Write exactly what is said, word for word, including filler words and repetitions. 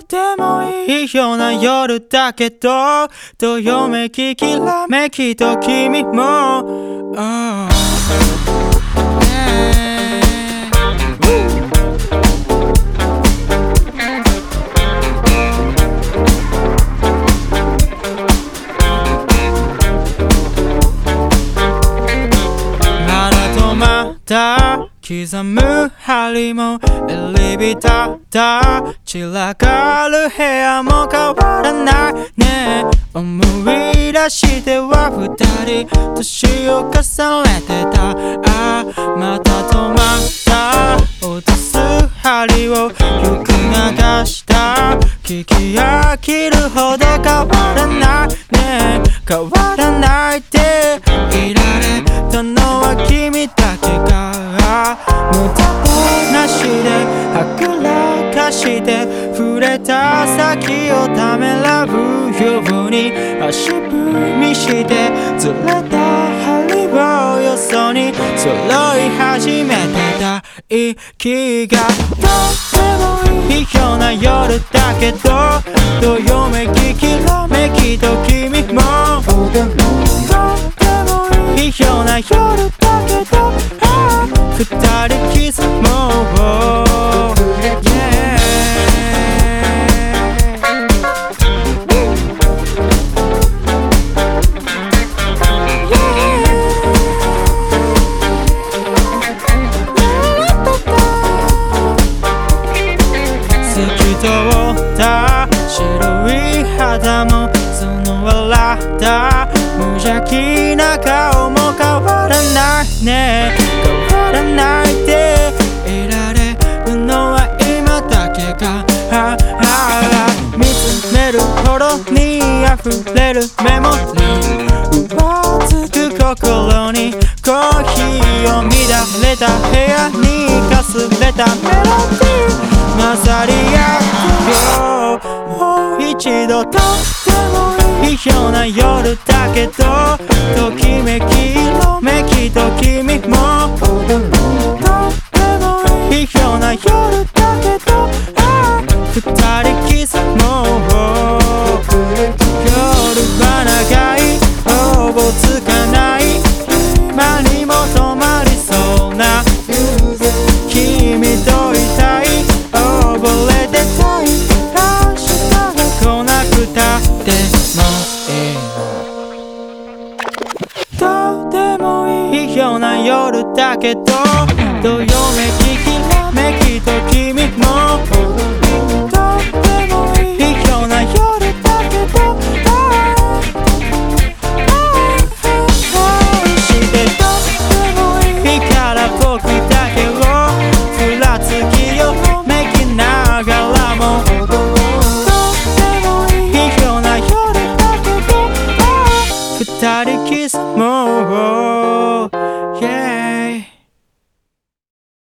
でもいいような夜だけどどよめききらめきと君も、oh刻む針もエレベーターだ散らかる部屋も変わらないね思い出しては二人年を重ねてたあまた止まった落とす針をよく流した聞き飽きるほど変わらないね変わらないでいられたのは君だけが無駄なしではぐらかして触れた先をためらうように足踏みしてずれた針をよそに揃い始めてた息がとてもいいような夜だけどどよめききらめきと君もとてもいいような夜だけど二人キスも、yeah 透き通った白い肌もその笑った無邪気な顔も変わらないね変わらないでいられるのは今だけかはは見つめるほどに溢れるメモリー上つく心にコーヒーを乱れた部屋にかすれたメロディー混ざり合うよもう一度とってもいいような夜だけどときめき色めきと君もとってもいいような夜だけど二人キスも夜は長いおぼつかない今にも止まりそうな君といたい溺れてたい明日が来なくたってもいいのどうでもいいような夜だけど